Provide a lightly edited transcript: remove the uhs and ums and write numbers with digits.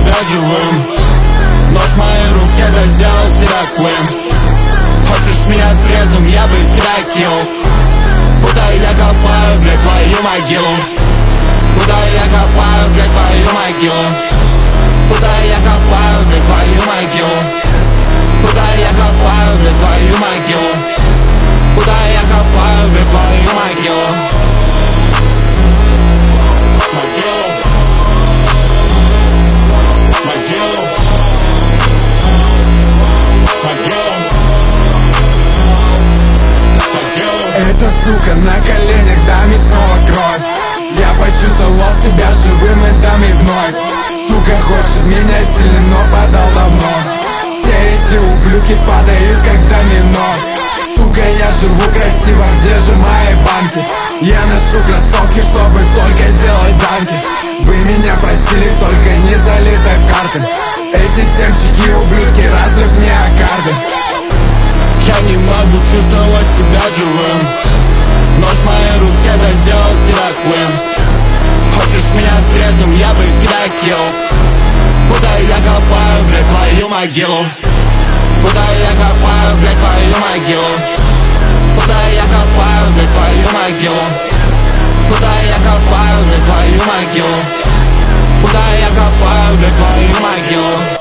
себя живым. Нож в моей руке, да сделал тебя квим. Хочешь меня трезвым, я бы тебя килл. Куда я копаю, блядь, твою могилу? Куда я копаю, блядь, твою могилу? Куда я копаю, блядь, твою могилу? Куда я копаю, блядь, твою могилу? Куда я копаю, блядь, твою могилу? Могилу. Могилу. Могилу. Могилу. Эта сука на коленях, дай мне снова кровь. Я почувствовал себя живым и дам ей вновь. Сука хочет меня сильно, но подал давно. Все эти ублюдки падают как домино. Сука, я живу красиво, где же мои банки? Я ношу кроссовки, чтобы только делать данки. Вы меня просили, только не залетай в карты. Эти темщики, ублюдки, разрыв миокарда. Я не могу чувствовать себя живым. Нож в моей руке, да сделал тебя квим. Хочешь меня трезвым, я бы тебя килл. Куда я копаю, блядь, твою могилу? Куда я копаю, блядь, твою могилу? Куда я копаю, блядь, твою могилу? Куда я копаю, блядь, твою могилу? Куда я копаю, блядь, твою могилу?